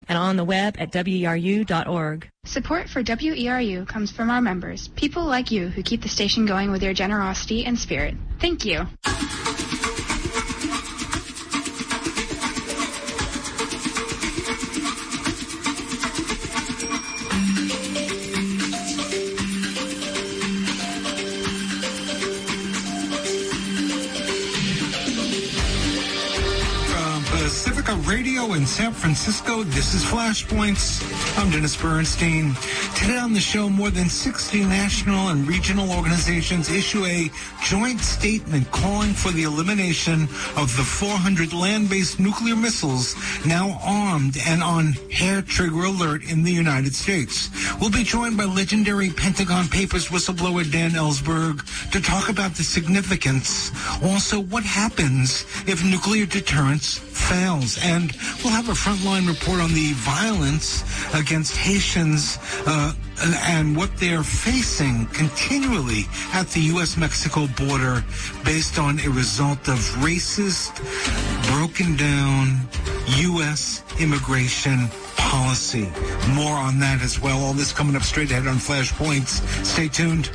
and on the web at weru.org. Support for WERU comes from our members, people like you who keep the station going with your generosity and spirit. Thank you. Radio in San Francisco. This is Flashpoints. I'm Dennis Bernstein. Today on the show, more than 60 national and regional organizations issue a joint statement calling for the elimination of the 400 land-based nuclear missiles now armed and on hair-trigger alert in the United States. We'll be joined by legendary Pentagon Papers whistleblower Dan Ellsberg to talk about the significance. Also, what happens if nuclear deterrence fails? And we'll have a frontline report on the violence against Haitians and what they're facing continually at the U.S.-Mexico border based on a result of racist, broken down U.S. immigration policy. More on that as well. All this coming up straight ahead on Flashpoints. Stay tuned.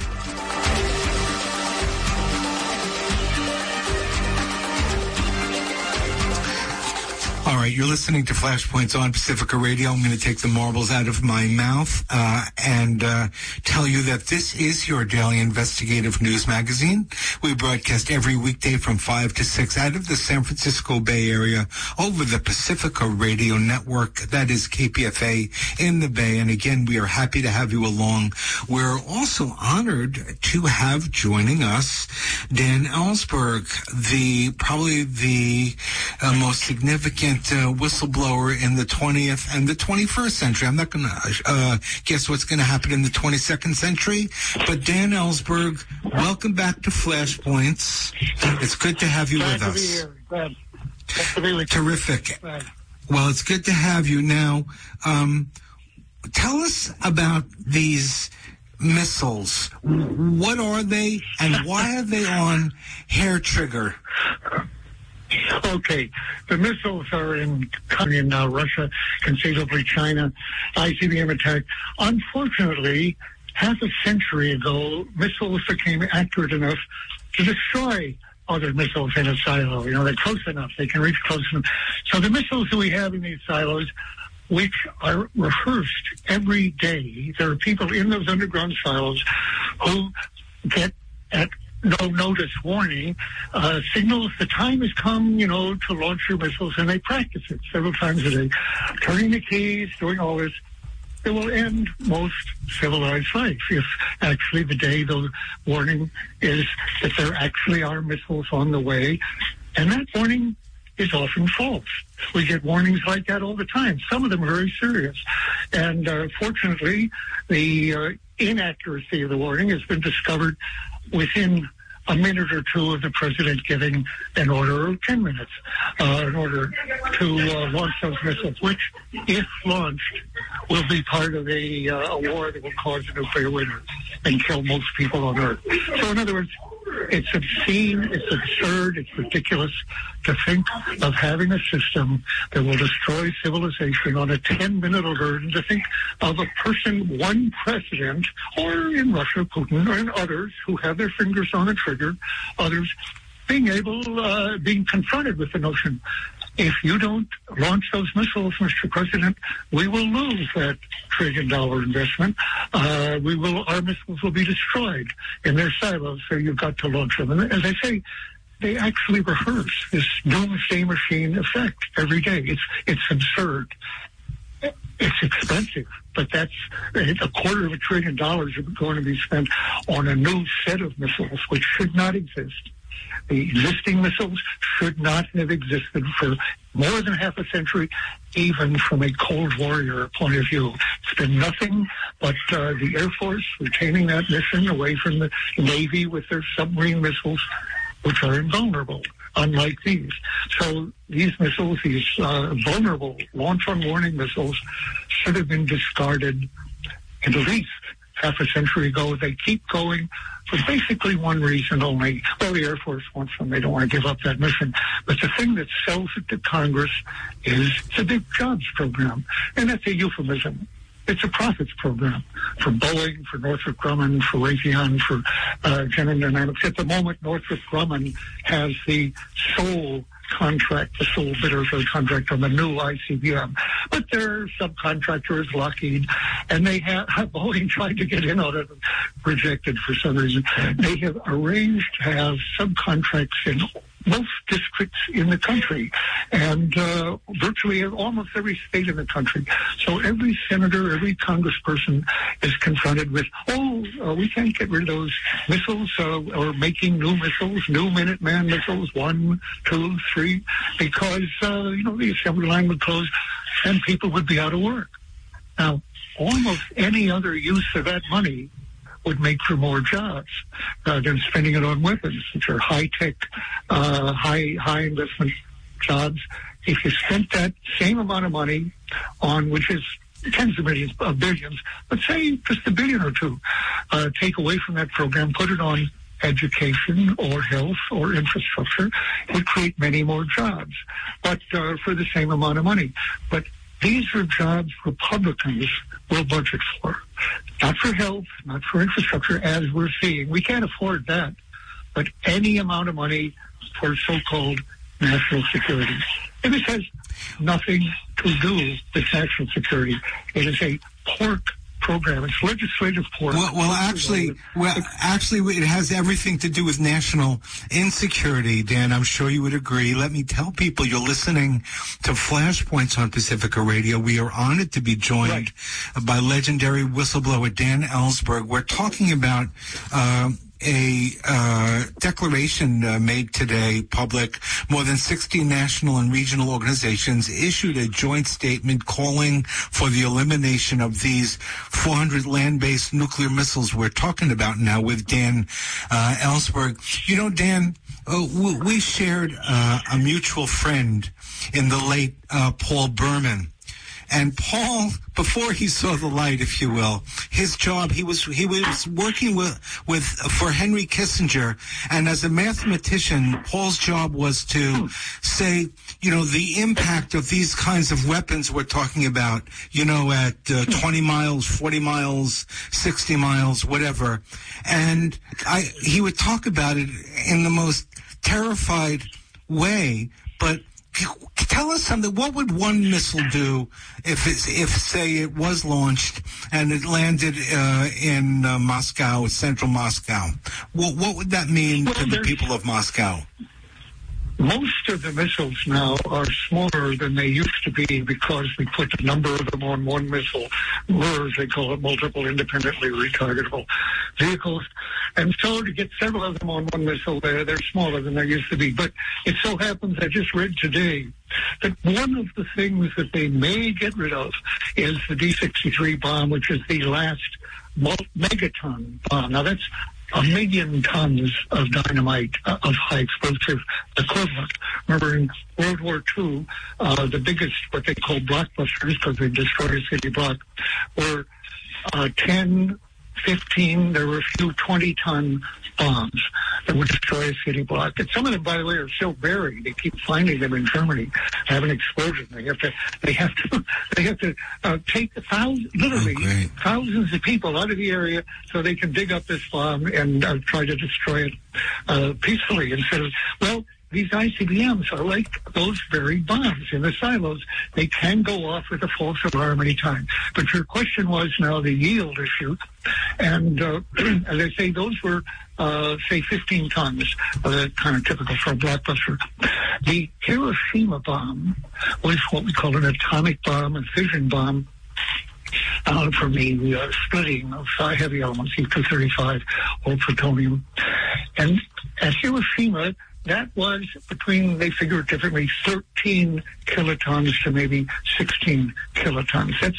All right, you're listening to Flashpoints on Pacifica Radio. I'm going to take the marbles out of my mouth and tell you that this is your daily investigative news magazine. We broadcast every weekday from 5 to 6 out of the San Francisco Bay Area over the Pacifica Radio Network. That is KPFA in the Bay. And again, we are happy to have you along. We're also honored to have joining us Dan Ellsberg, probably the most significant whistleblower in the 20th and the 21st century. I'm not going to guess what's going to happen in the 22nd century, but Dan Ellsberg, welcome back to Flashpoints. It's good to have you with us. Glad to be here. Glad to be with you. Terrific. Well, it's good to have you. Now, tell us about these missiles. What are they, and why are they on hair trigger? Okay, the missiles are in Russia, conceivably China, ICBM attack. Unfortunately, half a century ago, missiles became accurate enough to destroy other missiles in a silo. You know, they're close enough. They can reach close enough. So the missiles that we have in these silos, which are rehearsed every day, there are people in those underground silos who get at no notice warning, signals the time has come, to launch your missiles, and they practice it several times a day, turning the keys, doing all this. It will end most civilized life if actually the day the warning is that there actually are missiles on the way, and that warning is often false. We get warnings like that all the time. Some of them are very serious. And fortunately, the inaccuracy of the warning has been discovered within a minute or two of the president giving an order, or 10 minutes, in order to launch those missiles, which, if launched, will be part of a war that will cause a nuclear winter and kill most people on Earth. So, in other words, it's obscene, it's absurd, it's ridiculous to think of having a system that will destroy civilization on a 10-minute alert, and to think of a person, one president, or in Russia, Putin, or in others who have their fingers on the trigger, others being confronted with the notion, if you don't launch those missiles, Mr. President, we will lose that $1 trillion investment. Our missiles will be destroyed in their silos, so you've got to launch them. And as I say, they actually rehearse this doomsday machine effect every day. It's absurd. It's expensive, but that's $250 billion going to be spent on a new set of missiles, which should not exist. The existing missiles should not have existed for more than half a century, even from a Cold Warrior point of view. It's been nothing but the Air Force retaining that mission away from the Navy with their submarine missiles, which are invulnerable, unlike these. So these missiles, these vulnerable launch-on-warning missiles, should have been discarded at least half a century ago. They keep going for basically one reason only. Well, the Air Force wants them. They don't want to give up that mission. But the thing that sells it to Congress is the big jobs program. And that's a euphemism. It's a profits program for Boeing, for Northrop Grumman, for Raytheon, for General Dynamics. At the moment, Northrop Grumman has the sole contract, the sole bidder for the contract on the new ICBM. But their subcontractor is Lockheed, and they have Boeing tried to get in on it, rejected for some reason. They have arranged to have subcontracts in most districts in the country, and virtually almost every state in the country. So every senator, every congressperson is confronted with, we can't get rid of those missiles, or making new missiles, new Minuteman missiles, 1, 2, 3, because, the assembly line would close and people would be out of work. Now, almost any other use of that money would make for more jobs than spending it on weapons, which are high-tech, high investment jobs. If you spent that same amount of money on, which is tens of millions, billions, but say just $1 billion or $2 billion, take away from that program, put it on education or health or infrastructure, it would create many more jobs, but for the same amount of money. But these are jobs Republicans will budget for. Not for health, not for infrastructure, as we're seeing. We can't afford that. But any amount of money for so-called national security. And it has nothing to do with national security. It is a pork program. It's legislative pork. Well, actually, it has everything to do with national insecurity, Dan. I'm sure you would agree. Let me tell people you're listening to Flashpoints on Pacifica Radio. We are honored to be joined by legendary whistleblower Dan Ellsberg. We're talking about a declaration made today, public. More than 60 national and regional organizations issued a joint statement calling for the elimination of these 400 land-based nuclear missiles we're talking about now with Dan Ellsberg. You know, Dan, we shared a mutual friend in the late Paul Berman. And Paul, before he saw the light, if you will, his job, he was working for Henry Kissinger. And as a mathematician, Paul's job was to say, the impact of these kinds of weapons we're talking about, at 20 miles, 40 miles, 60 miles, whatever. And he would talk about it in the most terrified way, but tell us something. What would one missile do if say, it was launched and it landed in Moscow, central Moscow? What would that mean to the people of Moscow? Most of the missiles now are smaller than they used to be because we put a number of them on one missile, or as they call it, multiple independently retargetable vehicles. And so to get several of them on one missile, they're smaller than they used to be. But it so happens, I just read today, that one of the things that they may get rid of is the D-63 bomb, which is the last megaton bomb. Now, that's 1 million tons of dynamite, of high explosive equivalent. Remember, in World War II, the biggest, what they call blockbusters, because they destroyed a city block, were 10, 15, there were a few 20-ton bombs that would destroy a city block. And some of them, by the way, are still buried. They keep finding them in Germany, have an explosion. They have to take literally thousands of people out of the area so they can dig up this bomb and try to destroy it peacefully instead of, these ICBMs are like those very bombs in the silos. They can go off with a false alarm any time. But your question was now the yield issue. And as I say, those were, say, 15 tons, kind of typical for a blockbuster. The Hiroshima bomb was what we call an atomic bomb, a fission bomb, from the splitting of heavy elements, U-235 or plutonium. And at Hiroshima, that was between, they figure it differently, 13 kilotons to maybe 16 kilotons. That's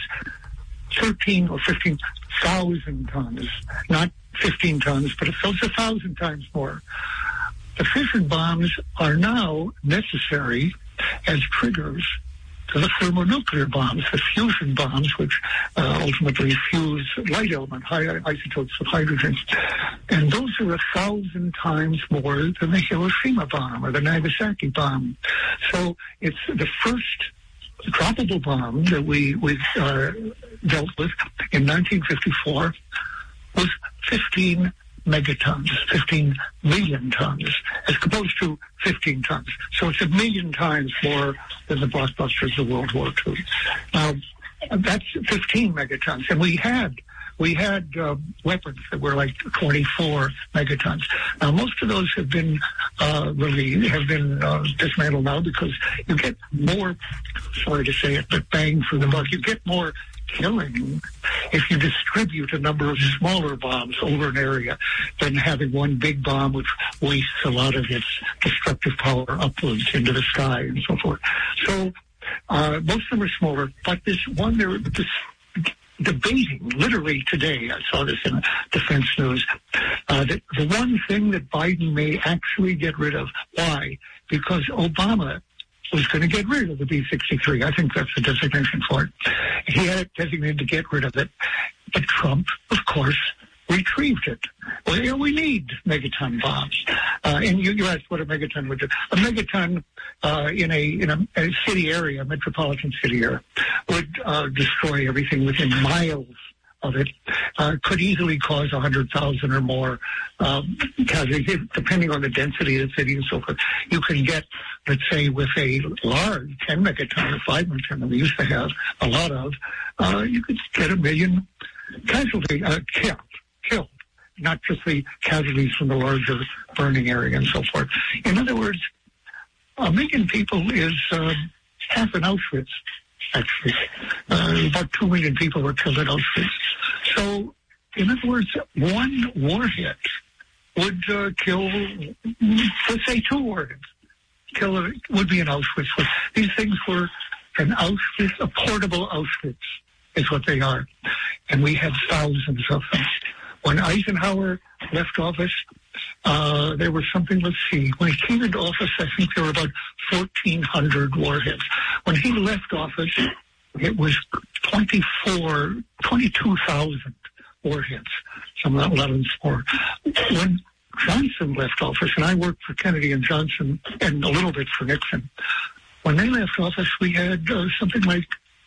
13 or 15,000 tons, not 15 tons, but it's 1,000 times more. The fission bombs are now necessary as triggers to the thermonuclear bombs, the fusion bombs, which ultimately fuse light element, high isotopes of hydrogen. And those are 1,000 times more than the Hiroshima bomb or the Nagasaki bomb. So it's the first droppable bomb that we dealt with in 1954 was 15 megatons, 15 million tons, as opposed to 15 tons. So it's 1 million times more than the blockbusters of World War II. That's 15 megatons. And we had weapons that were like 24 megatons. Now, most of those have been dismantled now because you get more, sorry to say it, but bang for the buck. You get more killing if you distribute a number of smaller bombs over an area than having one big bomb which wastes a lot of its destructive power upwards into the sky and so forth. So most of them are smaller, but this one, they're debating, literally today, I saw this in Defense News, that the one thing that Biden may actually get rid of. Why? Because Obama was going to get rid of the B-63. I think that's the designation for it. He had it designated to get rid of it. But Trump, of course, retrieved it. Well, you know, we need megaton bombs. And you asked what a megaton would do. A megaton in a city area, a metropolitan city area, would destroy everything within miles of it. Could easily cause 100,000 or more casualties, depending on the density of the city and so forth. You can get, let's say, with a large 10 megaton or 5 megaton that we used to have a lot of, you could get 1 million casualties killed, not just the casualties from the larger burning area and so forth. In other words, 1 million people is half an Auschwitz, actually. About 2 million people were killed at Auschwitz. So, in other words, one warhead would kill, let's say, 2 warheads. Would be an Auschwitz. These things were an Auschwitz, a portable Auschwitz is what they are. And we had thousands of them. When Eisenhower left office, there was something, let's see, when he came into office, I think there were about 1,400 warheads. When he left office, it was 22,000 warheads, some 11 more. When Johnson left office, and I worked for Kennedy and Johnson and a little bit for Nixon, when they left office, we had something like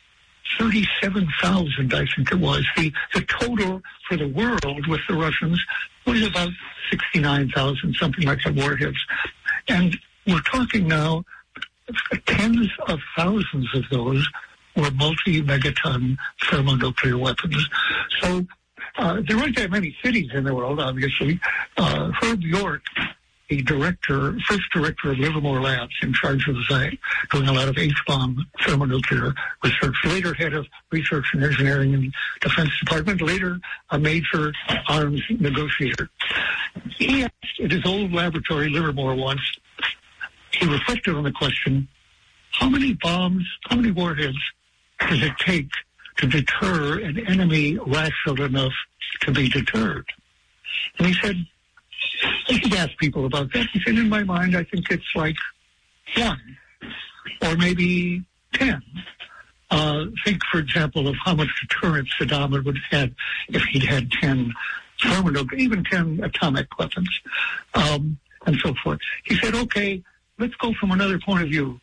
37,000, I think it was. The total for the world with the Russians was about 69,000, something like that, warheads. And we're talking now, tens of thousands of those were multi-megaton thermonuclear weapons. So there aren't that many cities in the world, obviously. Herb York, the first director of Livermore Labs, in charge of doing a lot of H-bomb thermonuclear research, later head of research and engineering in the Defense Department, later a major arms negotiator. He asked at his old laboratory, Livermore, once, he reflected on the question, how many warheads does it take to deter an enemy rational enough to be deterred? And he said, he'd ask people about that. He said, in my mind, I think it's like 1 or maybe 10. Think, for example, of how much deterrence Saddam would have had if he'd had 10 thermonuclear, even 10 atomic weapons, and so forth. He said, okay, let's go from another point of view.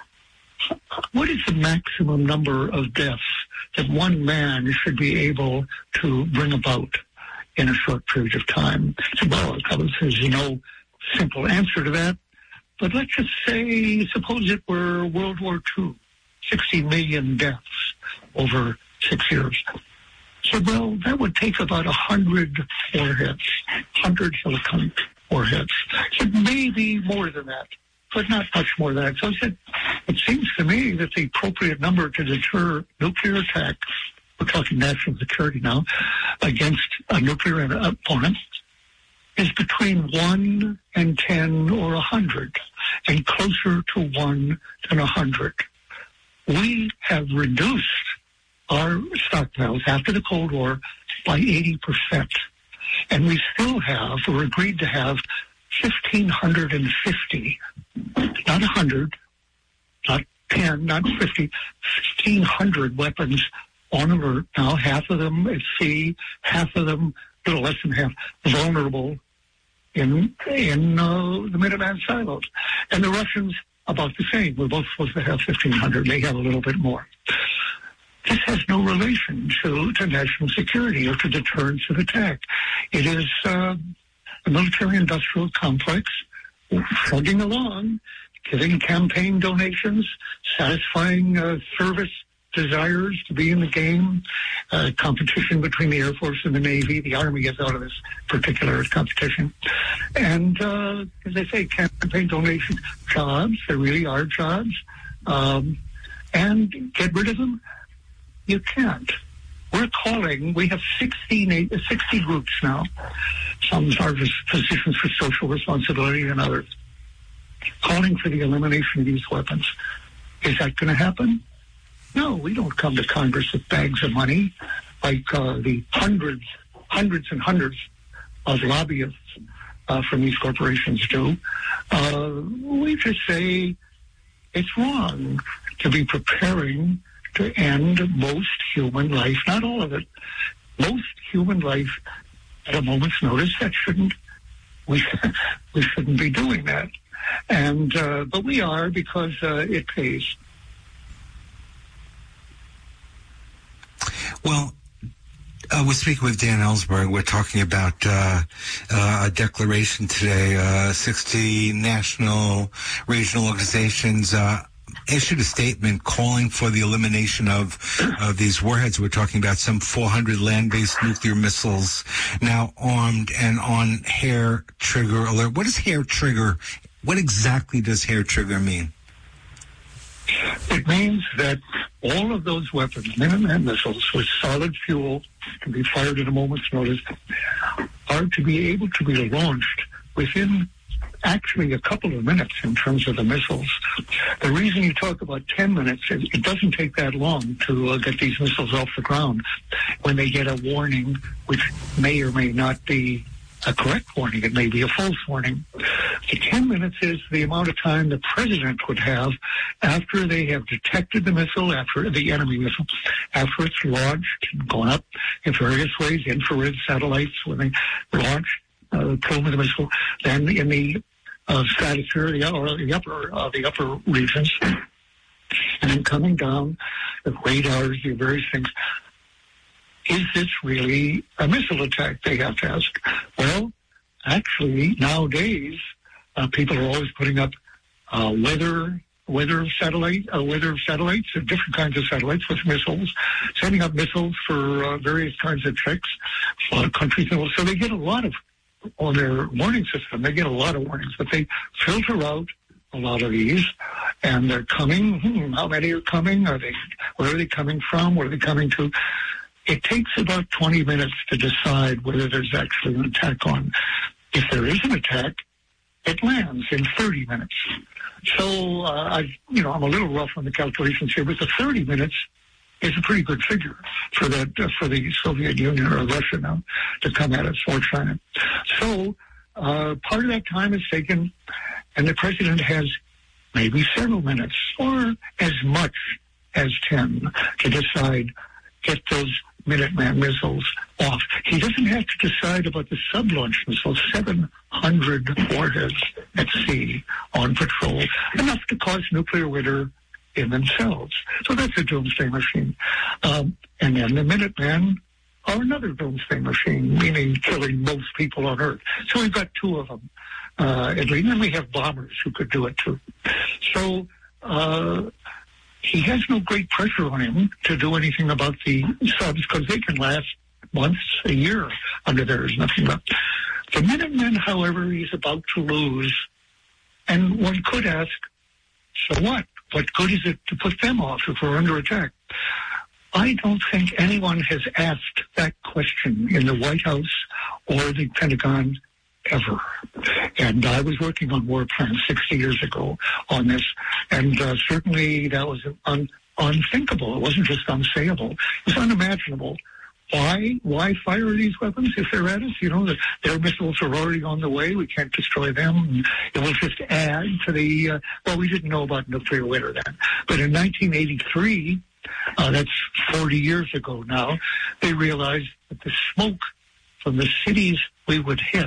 What is the maximum number of deaths that one man should be able to bring about in a short period of time? So, well, there's no simple answer to that. But let's just say, suppose it were World War II, 60 million deaths over 6 years. So, well, that would take about 100 warheads, 100 kiloton warheads. So maybe more than that, but not much more than that. So I said, it seems to me that the appropriate number to deter nuclear attack, we're talking national security now, against a nuclear opponent, is between 1 and 10 or 100, and closer to 1 than 100. We have reduced our stockpiles after the Cold War by 80%, and we still have, or agreed to have, 1,550, not 100, not 10, not 50, 1,500 weapons on alert now, half of them at sea, half of them, a little less than half, vulnerable in the Minuteman silos. And the Russians, about the same. We're both supposed to have 1,500. They have a little bit more. This has no relation to national security or to deterrence of attack. It is a military-industrial complex plugging along, giving campaign donations, satisfying service desires to be in the game, competition between the Air Force and the Navy. The Army gets out of this particular competition. And as I say, campaign donations, jobs, there really are jobs. And get rid of them? You can't. We have 60 groups now. Some are positions for social responsibility and others, calling for the elimination of these weapons. Is that going to happen? No, we don't come to Congress with bags of money like the hundreds and hundreds of lobbyists from these corporations do. We just say it's wrong to be preparing to end most human life, not all of it, most human life at a moment's notice. We shouldn't be doing that. And but we are, because it pays. Well, we're speaking with Dan Ellsberg. We're talking about a declaration today. 60 national, regional organizations issued a statement calling for the elimination of these warheads. We're talking about some 400 land-based nuclear missiles now armed and on hair trigger alert. What is hair trigger? What exactly does hair trigger mean? It means that all of those weapons, Minuteman missiles with solid fuel, can be fired at a moment's notice, are to be able to be launched within actually a couple of minutes in terms of the missiles. The reason you talk about 10 minutes is it doesn't take that long to get these missiles off the ground when they get a warning, which may or may not be a correct warning. It may be a false warning. The 10 minutes is the amount of time the president would have after they have detected the missile, after the enemy missile, after it's launched and gone up in various ways, infrared satellites when they launch the plume of the missile, then in the stratosphere, the upper regions, and then coming down, the radars, the various things. Is this really a missile attack? They have to ask. Well, actually, nowadays, people are always putting up weather satellites, different kinds of satellites with missiles, sending up missiles for various kinds of tricks. A lot of countries, so they get a lot of, on their warning system, they get a lot of warnings, but they filter out a lot of these, and they're coming. How many are coming? Where are they coming from? Where are they coming to? It takes about 20 minutes to decide whether there's actually an attack on. If there is an attack, it lands in 30 minutes. So, I'm a little rough on the calculations here, but the 30 minutes is a pretty good figure for the Soviet Union or Russia now to come at us or China. So, part of that time is taken, and the president has maybe several minutes or as much as 10 to decide, get those Minuteman missiles off. He doesn't have to decide about the sub-launch missiles, 700 warheads at sea on patrol, enough to cause nuclear winter in themselves. So that's a doomsday machine. And then the Minutemen are another doomsday machine, meaning killing most people on Earth. So we've got two of them, at least. And we have bombers who could do it too. So, he has no great pressure on him to do anything about the subs because they can last months, a year under there is nothing left. The Minutemen, however, he's about to lose. And one could ask, so what? What good is it to put them off if we're under attack? I don't think anyone has asked that question in the White House or the Pentagon ever. And I was working on war plans 60 years ago on this, and certainly that was unthinkable. It wasn't just unsayable. It was unimaginable Why fire these weapons if they're at us? You know, their missiles are already on the way. We can't destroy them. It will just add to the, we didn't know about nuclear winter then. But in 1983, that's 40 years ago now, they realized that the smoke from the cities we would hit,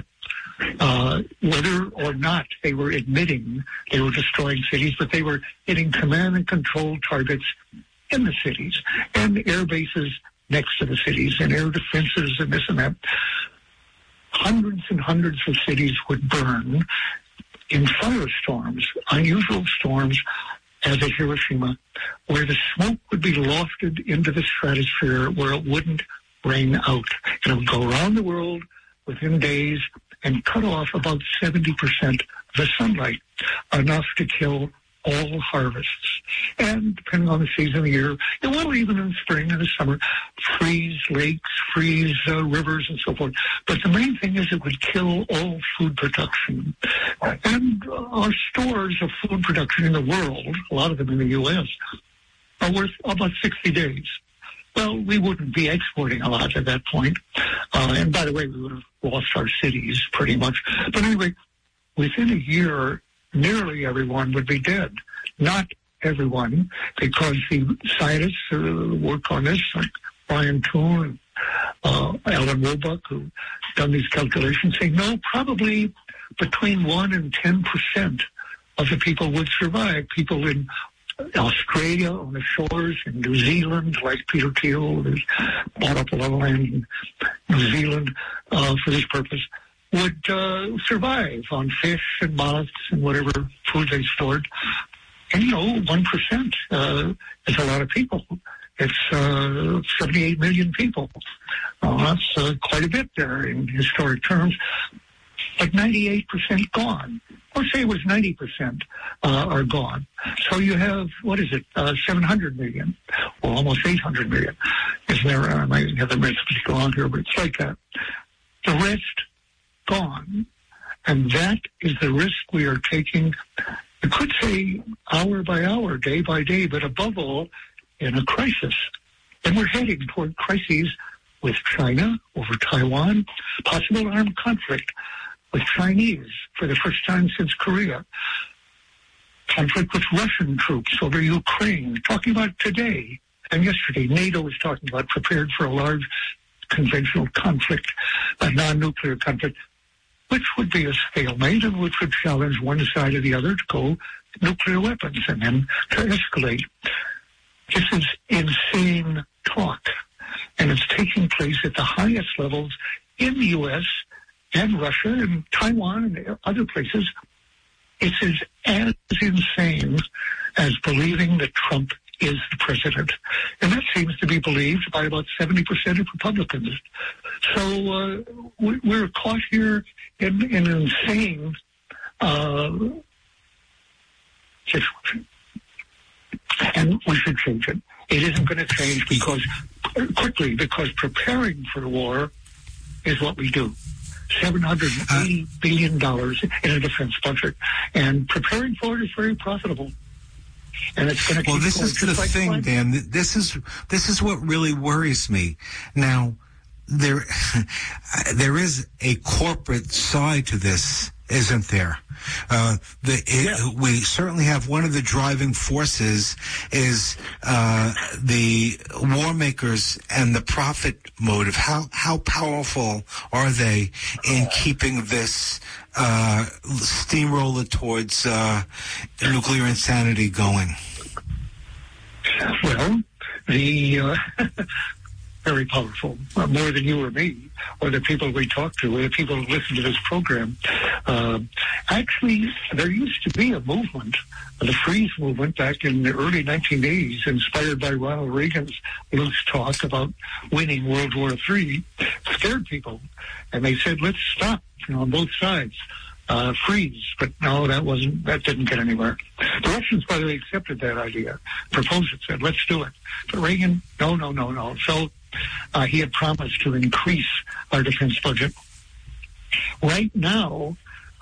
whether or not they were admitting they were destroying cities, but they were hitting command and control targets in the cities and air bases next to the cities and air defenses and this and that. Hundreds and hundreds of cities would burn in firestorms, unusual storms, as at Hiroshima, where the smoke would be lofted into the stratosphere where it wouldn't rain out. And it would go around the world within days and cut off about 70% of the sunlight, enough to kill all harvests. And depending on the season of the year, it will, even in the spring and the summer, freeze lakes, freeze rivers and so forth. But the main thing is it would kill all food production. And our stores of food production in the world, a lot of them in the U.S., are worth about 60 days. Well, we wouldn't be exporting a lot at that point. And by the way, we would have lost our cities pretty much. But anyway, within a year, nearly everyone would be dead. Not everyone, because the scientists who work on this, like Brian Toon and Alan Roebuck, who've done these calculations, say, no, probably between 1 and 10% of the people would survive. People in Australia, on the shores, in New Zealand, like Peter Thiel, who's bought up a lot of land in New Zealand for this purpose, would survive on fish and mollusks and whatever food they stored. And, 1% is a lot of people. It's 78 million people. That's quite a bit there in historic terms. But 98% gone. Or say it was 90% are gone. So you have, 700 million, or almost 800 million. Isn't there? I might have the arithmetic go on here, but it's like that. The rest gone. And that is the risk we are taking, I could say hour by hour, day by day, but above all, in a crisis. And we're heading toward crises with China over Taiwan, possible armed conflict with Chinese for the first time since Korea, conflict with Russian troops over Ukraine, talking about today and yesterday. NATO was talking about prepared for a large conventional conflict, a non-nuclear conflict, which would be a stalemate and which would challenge one side or the other to go nuclear weapons and then to escalate. This is insane talk, and it's taking place at the highest levels in the U.S. and Russia and Taiwan and other places. It's as insane as believing that Trump is the president. And that seems to be believed by about 70% of Republicans. So we're caught here in an insane situation. And we should change it. It isn't going to change because preparing for the war is what we do. $780 billion in a defense budget. And preparing for it is very profitable. And it's going to Well, this is the thing, Dan. This is what really worries me. Now, there is a corporate side to this, isn't there? We certainly have one of the driving forces is the war makers and the profit motive. How powerful are they in keeping this steamroller towards nuclear insanity going? Well, the very powerful, more than you or me, or the people we talk to, or the people who listen to this program. Actually, there used to be a movement, the Freeze movement, back in the early 1980s, inspired by Ronald Reagan's loose talk about winning World War III, scared people. And they said, let's stop, on both sides. Freeze. But no, that didn't get anywhere. The Russians, by the way, accepted that idea, proposed it, said, let's do it. But Reagan, no. So he had promised to increase our defense budget. Right now,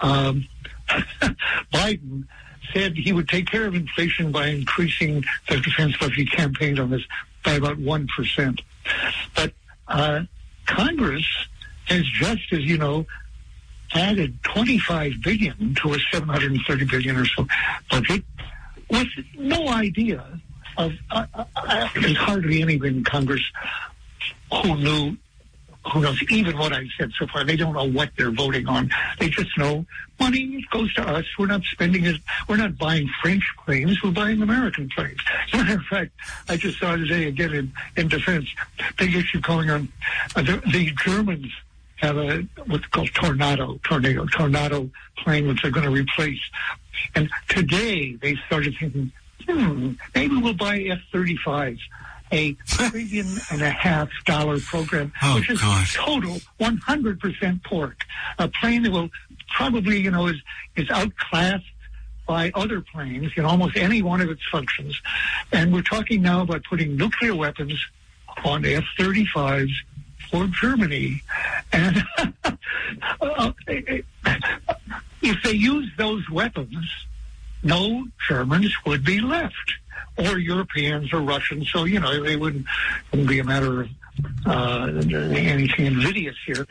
Biden said he would take care of inflation by increasing the defense budget. He campaigned on this by about 1%. But Congress has just, as you know, added $25 billion to a $730 billion or so budget with no idea of, there's hardly anyone in Congress who knows even what I said so far. They don't know what they're voting on. They just know money goes to us. We're not spending it. We're not buying French planes. We're buying American planes. As a matter of fact, I just saw today again in defense, big issue going on. The Germans have what's called tornado plane, which they're going to replace. And today they started thinking, maybe we'll buy F-35s, a $1.5 billion program, which is total 100% pork. A plane that will probably, is outclassed by other planes in almost any one of its functions. And we're talking now about putting nuclear weapons on F-35s for Germany. And if they use those weapons, no Germans would be left, or Europeans or Russians. So, they wouldn't be a matter of anything invidious here.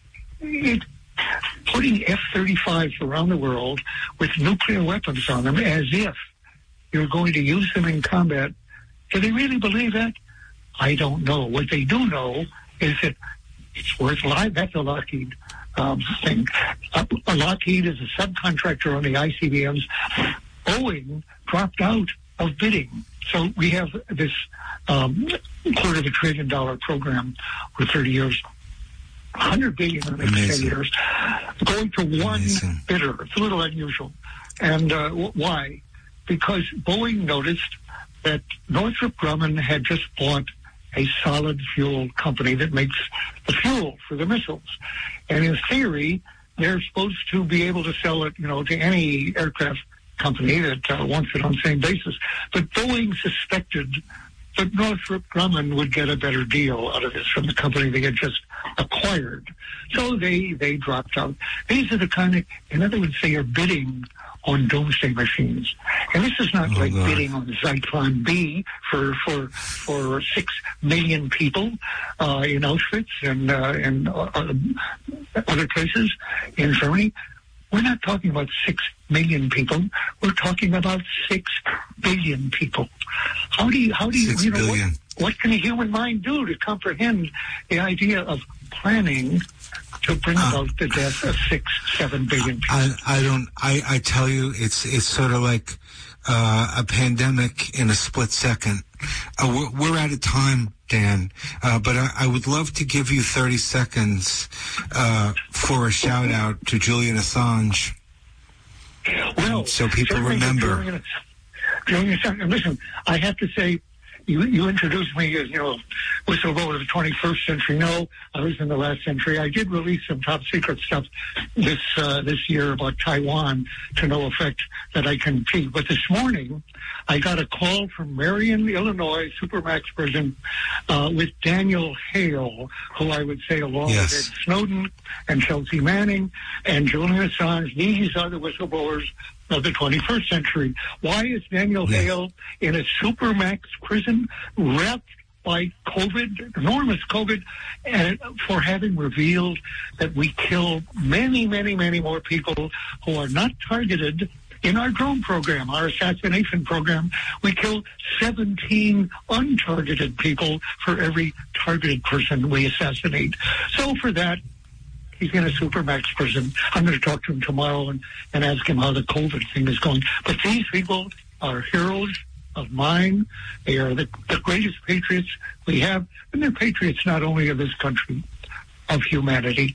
Putting F-35s around the world with nuclear weapons on them as if you're going to use them in combat, do they really believe that? I don't know. What they do know is that it's worth life. That's a Lockheed thing. Lockheed is a subcontractor on the ICBMs. Boeing dropped out of bidding. So we have this $250 billion program for 30 years, $100 billion in the next 10 years, going to one bidder. It's a little unusual. And why? Because Boeing noticed that Northrop Grumman had just bought a solid fuel company that makes the fuel for the missiles. And in theory, they're supposed to be able to sell it, to any aircraft company that wants it on the same basis. But Boeing suspected that Northrop Grumman would get a better deal out of this from the company they had just acquired. So they dropped out. These are the kind of, in other words, they are bidding on doomsday machines. And this is not bidding on Zyklon B for 6 million people in Auschwitz and other places in Germany. We're not talking about 6 million people. We're talking about 6 billion people. How do you what can a human mind do to comprehend the idea of planning to bring about the death of 6-7 billion people? I tell you, it's sort of like a pandemic in a split second. We're out of time, Dan, but I would love to give you 30 seconds for a shout out to Julian Assange. Well, so people remember. Julian Assange, listen, I have to say, you introduced me as, whistleblower of the 21st century. No, I was in the last century. I did release some top secret stuff this year about Taiwan to no effect that I can repeat. But this morning, I got a call from Marion, Illinois, Supermax prison, with Daniel Hale, who I would say along with Ed Snowden and Chelsea Manning and Julian Assange, these are the whistleblowers of the 21st century. Why is Daniel Hale in a Supermax prison wrapped by COVID, enormous COVID, and for having revealed that we kill many, many, many more people who are not targeted in our drone program, our assassination program? We kill 17 untargeted people for every targeted person we assassinate. So for that, he's in a Supermax prison. I'm going to talk to him tomorrow and ask him how the COVID thing is going. But these people are heroes of mine. They are the greatest patriots we have. And they're patriots not only of this country, of humanity.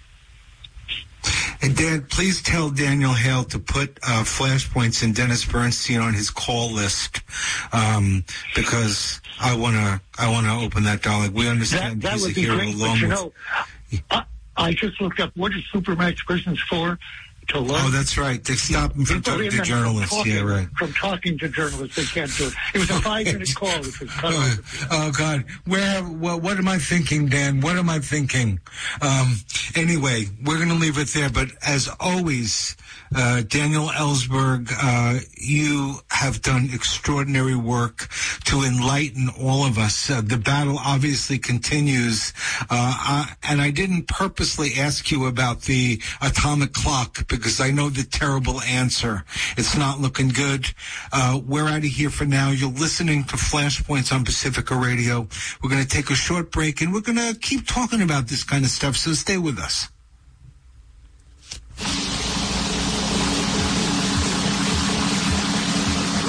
And Dan, please tell Daniel Hale to put Flashpoints and Dennis Bernstein on his call list, because I want to open that dialogue. We understand that he's would a be hero great, along but I just looked up what is Supermax prisons for. to learn. Oh, that's right. They stopped him from talking to journalists. From talking to journalists, they can't do it. It was a 5-minute call, which was cut off. Oh, God. What am I thinking, Dan? What am I thinking? Anyway, we're going to leave it there. But as always, Daniel Ellsberg, you have done extraordinary work to enlighten all of us. The battle obviously continues. And I didn't purposely ask you about the atomic clock because I know the terrible answer. It's not looking good. We're out of here for now. You're listening to Flashpoints on Pacifica Radio. We're going to take a short break, and we're going to keep talking about this kind of stuff, so stay with us.